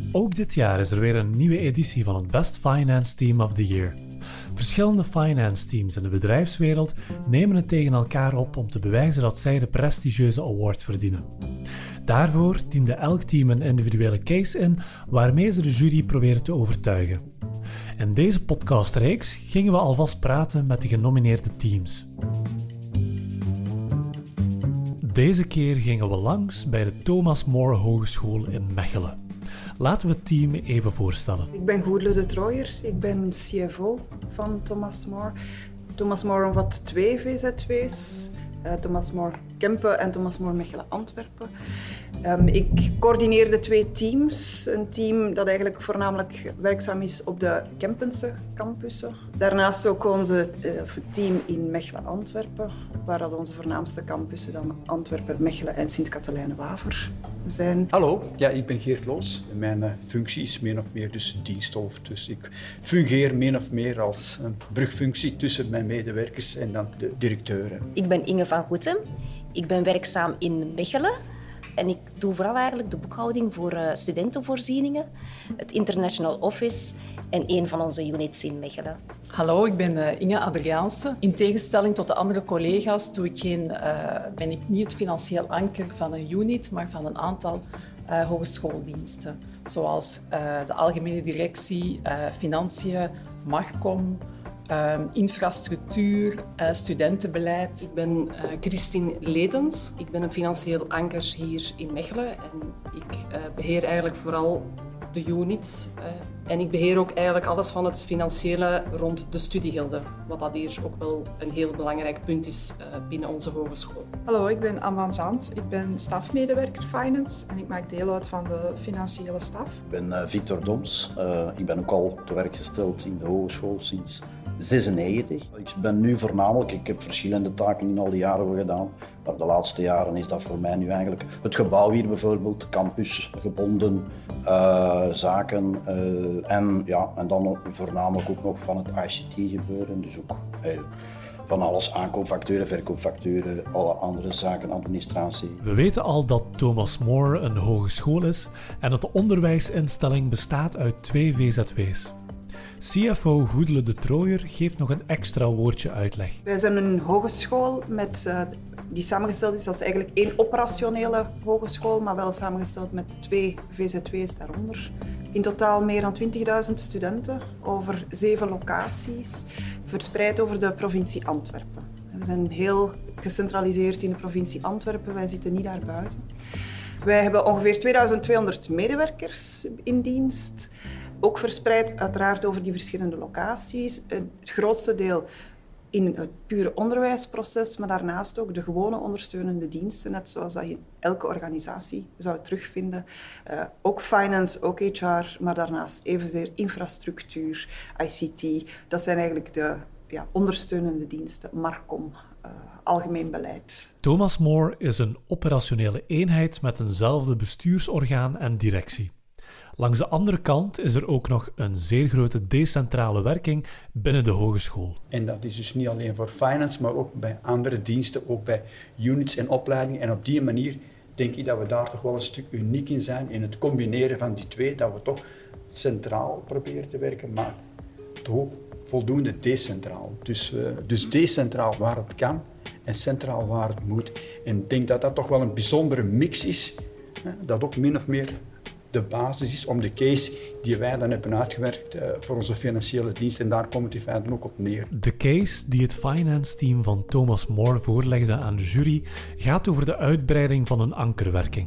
Ook dit jaar is er weer een nieuwe editie van het Best Finance Team of the Year. Verschillende finance teams in de bedrijfswereld nemen het tegen elkaar op om te bewijzen dat zij de prestigieuze award verdienen. Daarvoor diende elk team een individuele case in waarmee ze de jury proberen te overtuigen. In deze podcastreeks gingen we alvast praten met de genomineerde teams. Deze keer gingen we langs bij de Thomas More Hogeschool in Mechelen. Laten we het team even voorstellen. Ik ben Goedele de Trooijer, ik ben CFO van Thomas More. Thomas More omvat 2 VZW's, Thomas More Kempen en Thomas More Mechelen Antwerpen. Ik coördineer de 2 teams. Een team dat eigenlijk voornamelijk werkzaam is op de Kempense campussen. Daarnaast ook onze team in Mechelen-Antwerpen, waar dat onze voornaamste campussen dan Antwerpen, Mechelen en Sint-Katelijne-Waver zijn. Hallo, ik ben Geert Loos. Mijn functie is min of meer dus diensthoofd. Dus ik fungeer min of meer als een brugfunctie tussen mijn medewerkers en dan de directeuren. Ik ben Inge van Goetem. Ik ben werkzaam in Mechelen. En ik doe vooral eigenlijk de boekhouding voor studentenvoorzieningen, het International Office en een van onze units in Mechelen. Hallo, ik ben Inge Adriaanse. In tegenstelling tot de andere collega's ben ik niet het financieel anker van een unit, maar van een aantal hogeschooldiensten. Zoals de algemene directie, financiën, Marcom, infrastructuur, studentenbeleid. Ik ben Christine Ledens. Ik ben een financieel anker hier in Mechelen. En ik beheer eigenlijk vooral de units. En ik beheer ook eigenlijk alles van het financiële rond de studiegelden. Wat dat hier ook wel een heel belangrijk punt is binnen onze hogeschool. Hallo, ik ben Anne van Zandt. Ik ben stafmedewerker Finance en ik maak deel uit van de financiële staf. Ik ben Victor Doms. Ik ben ook al te werk gesteld in de hogeschool sinds 1996. Ik ben nu voornamelijk, ik heb verschillende taken in al die jaren gedaan, maar de laatste jaren is dat voor mij nu eigenlijk het gebouw hier bijvoorbeeld, campusgebonden zaken en dan voornamelijk ook nog van het ICT gebeuren, dus ook van alles, aankoopfacturen, verkoopfacturen, alle andere zaken, administratie. We weten al dat Thomas More een hogeschool is en dat de onderwijsinstelling bestaat uit 2 VZW's. CFO Goedele de Trooijer geeft nog een extra woordje uitleg. Wij zijn een hogeschool die samengesteld is als eigenlijk 1 operationele hogeschool, maar wel samengesteld met 2 VZW's daaronder. In totaal meer dan 20.000 studenten over 7 locaties, verspreid over de provincie Antwerpen. We zijn heel gecentraliseerd in de provincie Antwerpen, wij zitten niet daarbuiten. Wij hebben ongeveer 2200 medewerkers in dienst. Ook verspreid uiteraard over die verschillende locaties. Het grootste deel in het pure onderwijsproces, maar daarnaast ook de gewone ondersteunende diensten, net zoals dat je in elke organisatie zou terugvinden. Ook finance, ook HR, maar daarnaast evenzeer infrastructuur, ICT. Dat zijn eigenlijk de ondersteunende diensten, Marcom, algemeen beleid. Thomas More is een operationele eenheid met eenzelfde bestuursorgaan en directie. Langs de andere kant is er ook nog een zeer grote decentrale werking binnen de hogeschool. En dat is dus niet alleen voor finance, maar ook bij andere diensten, ook bij units en opleidingen. En op die manier denk ik dat we daar toch wel een stuk uniek in zijn, in het combineren van die 2, dat we toch centraal proberen te werken, maar toch ook voldoende decentraal. Dus decentraal waar het kan en centraal waar het moet. En ik denk dat dat toch wel een bijzondere mix is, dat ook min of meer de basis is om de case die wij dan hebben uitgewerkt voor onze financiële dienst. En daar komt het in feite ook op neer. De case die het finance team van Thomas More voorlegde aan de jury gaat over de uitbreiding van een ankerwerking.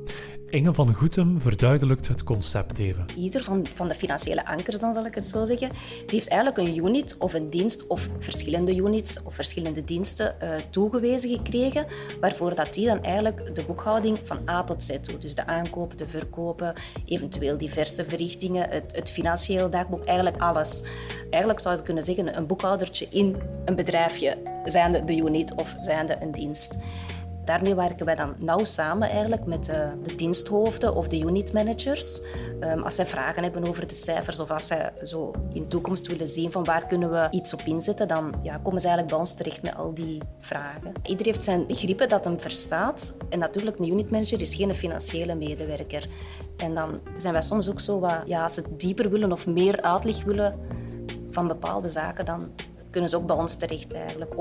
Inge van Goetem verduidelijkt het concept even. Ieder van de financiële ankers, dan zal ik het zo zeggen, die heeft eigenlijk een unit of een dienst of verschillende units of verschillende diensten toegewezen gekregen, waarvoor dat die dan eigenlijk de boekhouding van A tot Z doet. Dus de aankoop, de verkopen, eventueel diverse verrichtingen, het financieel dagboek, eigenlijk alles. Eigenlijk zou je kunnen zeggen een boekhoudertje in een bedrijfje, zijnde de unit of zijnde een dienst. Daarmee werken wij dan nauw samen eigenlijk met de diensthoofden of de unitmanagers. Als zij vragen hebben over de cijfers of als zij zo in de toekomst willen zien van waar kunnen we iets op inzetten, dan komen ze eigenlijk bij ons terecht met al die vragen. Iedereen heeft zijn begrippen dat hem verstaat. En natuurlijk, een unitmanager is geen financiële medewerker. En dan zijn wij soms ook zo wat, als ze dieper willen of meer uitleg willen van bepaalde zaken, dan kunnen ze ook bij ons terecht eigenlijk.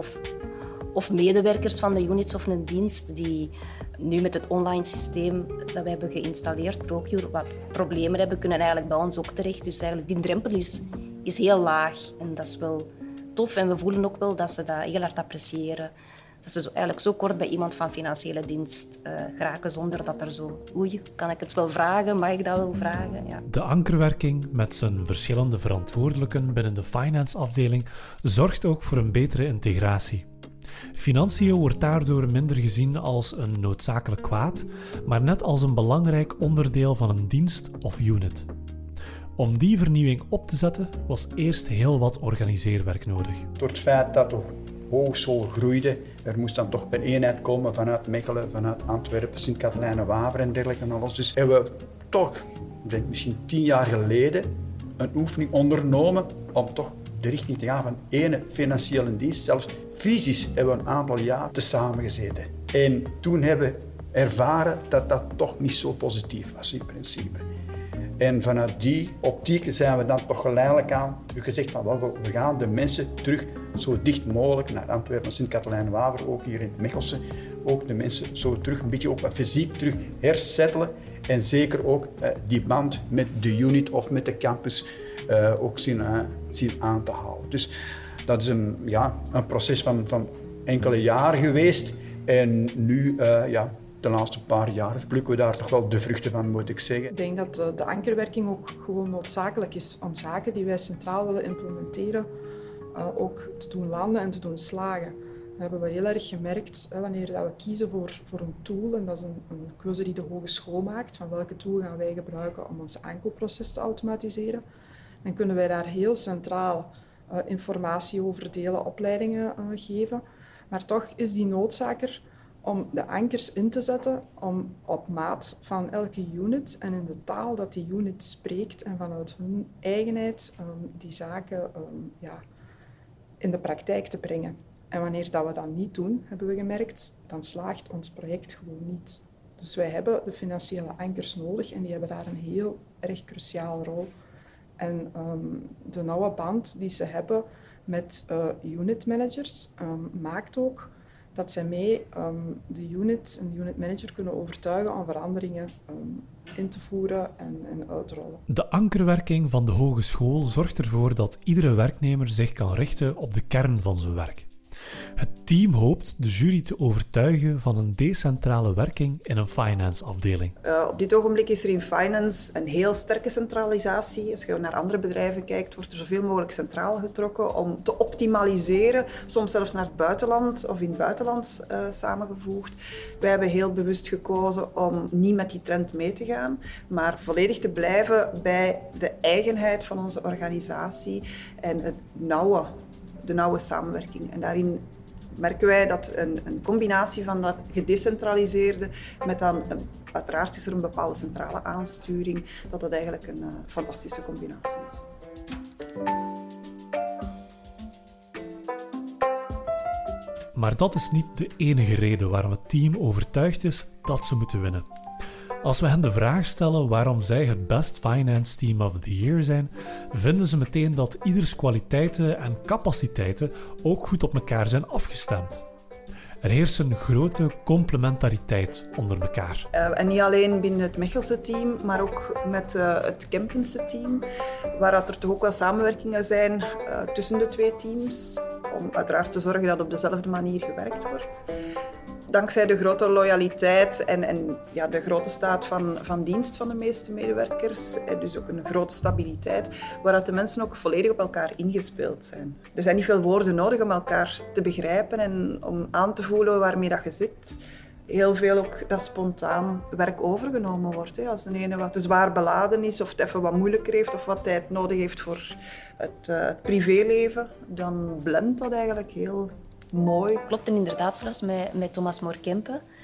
Of medewerkers van de units of een dienst die nu met het online systeem dat we hebben geïnstalleerd, Procure, wat problemen hebben, kunnen eigenlijk bij ons ook terecht. Dus eigenlijk die drempel is heel laag en dat is wel tof. En we voelen ook wel dat ze dat heel hard appreciëren. Dat ze eigenlijk zo kort bij iemand van financiële dienst geraken zonder dat er zo... Oei, kan ik het wel vragen? Mag ik dat wel vragen? Ja. De ankerwerking met zijn verschillende verantwoordelijken binnen de finance-afdeling zorgt ook voor een betere integratie. Financiën wordt daardoor minder gezien als een noodzakelijk kwaad, maar net als een belangrijk onderdeel van een dienst of unit. Om die vernieuwing op te zetten was eerst heel wat organiseerwerk nodig. Door het feit dat de hogeschool groeide, er moest dan toch een eenheid komen vanuit Mechelen, vanuit Antwerpen, Sint-Katelijne-Waver en dergelijke en alles. Dus hebben we toch, ik denk misschien 10 jaar geleden, een oefening ondernomen om toch de richting te gaan van ene financiële dienst. Zelfs fysisch hebben we een aantal jaar te samengezeten. En toen hebben we ervaren dat dat toch niet zo positief was in principe. En vanuit die optiek zijn we dan toch geleidelijk aan gezegd van we gaan de mensen terug zo dicht mogelijk naar Antwerpen, Sint-Katelijne-Waver, ook hier in het Mechelse, ook de mensen zo terug een beetje ook fysiek terug hersettelen en zeker ook die band met de unit of met de campus ook zien aan te houden. Dus dat is een proces van enkele jaren geweest en nu de laatste paar jaar plukken we daar toch wel de vruchten van, moet ik zeggen. Ik denk dat de ankerwerking ook gewoon noodzakelijk is om zaken die wij centraal willen implementeren ook te doen landen en te doen slagen. Dat hebben we heel erg gemerkt wanneer we kiezen voor een tool, en dat is een keuze die de hogeschool maakt, van welke tool gaan wij gebruiken om ons aankoopproces te automatiseren. Dan kunnen wij daar heel centraal informatie over delen, opleidingen geven. Maar toch is die noodzaak er om de ankers in te zetten om op maat van elke unit en in de taal dat die unit spreekt en vanuit hun eigenheid die zaken in de praktijk te brengen. En wanneer dat we dat niet doen, hebben we gemerkt, dan slaagt ons project gewoon niet. Dus wij hebben de financiële ankers nodig en die hebben daar een heel erg cruciale rol. En de nauwe band die ze hebben met unitmanagers maakt ook dat zij mee de unit en de unitmanager kunnen overtuigen om veranderingen in te voeren en uit te rollen. De ankerwerking van de hogeschool zorgt ervoor dat iedere werknemer zich kan richten op de kern van zijn werk. Het team hoopt de jury te overtuigen van een decentrale werking in een finance-afdeling. Op dit ogenblik is er in finance een heel sterke centralisatie. Als je naar andere bedrijven kijkt, wordt er zoveel mogelijk centraal getrokken om te optimaliseren, soms zelfs naar het buitenland of in het buitenland samengevoegd. Wij hebben heel bewust gekozen om niet met die trend mee te gaan, maar volledig te blijven bij de eigenheid van onze organisatie en de nauwe samenwerking. En daarin merken wij dat een combinatie van dat gedecentraliseerde met dan, uiteraard is er een bepaalde centrale aansturing, dat dat eigenlijk een fantastische combinatie is. Maar dat is niet de enige reden waarom het team overtuigd is dat ze moeten winnen. Als we hen de vraag stellen waarom zij het Best Finance Team of the Year zijn, vinden ze meteen dat ieders kwaliteiten en capaciteiten ook goed op elkaar zijn afgestemd. Er heerst een grote complementariteit onder elkaar. En niet alleen binnen het Mechelse team, maar ook met het Kempense team, waar er toch ook wel samenwerkingen zijn tussen de twee teams, om uiteraard te zorgen dat op dezelfde manier gewerkt wordt. Dankzij de grote loyaliteit en de grote staat van dienst van de meeste medewerkers, dus ook een grote stabiliteit, waaruit de mensen ook volledig op elkaar ingespeeld zijn. Er zijn niet veel woorden nodig om elkaar te begrijpen en om aan te voelen waarmee dat je zit. Heel veel ook dat spontaan werk overgenomen wordt. Als de ene wat te zwaar beladen is of het even wat moeilijker heeft of wat tijd nodig heeft voor het privéleven, dan blendt dat eigenlijk heel mooi. Klopt, en inderdaad zelfs met Thomas Moorkempe.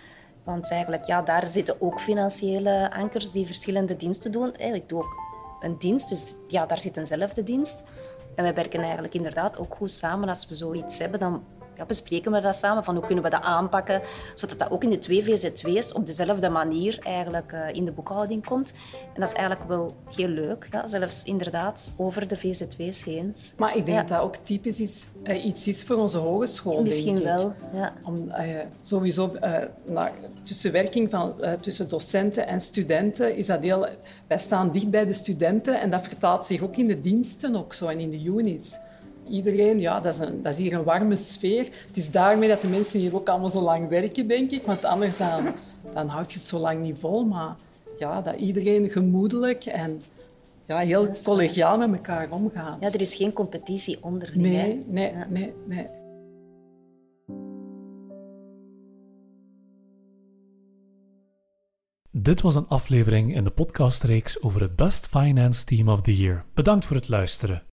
Want eigenlijk, ja, daar zitten ook financiële ankers die verschillende diensten doen. Ik doe ook een dienst, dus ja, daar zit eenzelfde dienst. En wij werken eigenlijk inderdaad ook goed samen. Als we zoiets hebben, dan bespreken we dat samen. Van hoe kunnen we dat aanpakken, zodat dat ook in de 2 VZ2's op dezelfde manier eigenlijk in de boekhouding komt. En dat is eigenlijk wel heel leuk. Ja, zelfs inderdaad over de VZ2's heen. Maar ik denk dat dat ook typisch iets is voor onze hogeschool, Misschien denk ik. wel, ja. Sowieso tussenwerking tussen docenten en studenten is dat heel... Wij staan dicht bij de studenten en dat vertaalt zich ook in de diensten ook zo en in de units. Iedereen, ja, dat is hier een warme sfeer. Het is daarmee dat de mensen hier ook allemaal zo lang werken, denk ik. Want anders dan houd je het zo lang niet vol. Maar ja, dat iedereen gemoedelijk en ja, heel collegiaal met elkaar omgaat. Ja, er is geen competitie onderling. Nee. Dit was een aflevering in de podcastreeks over het Best Finance Team of the Year. Bedankt voor het luisteren.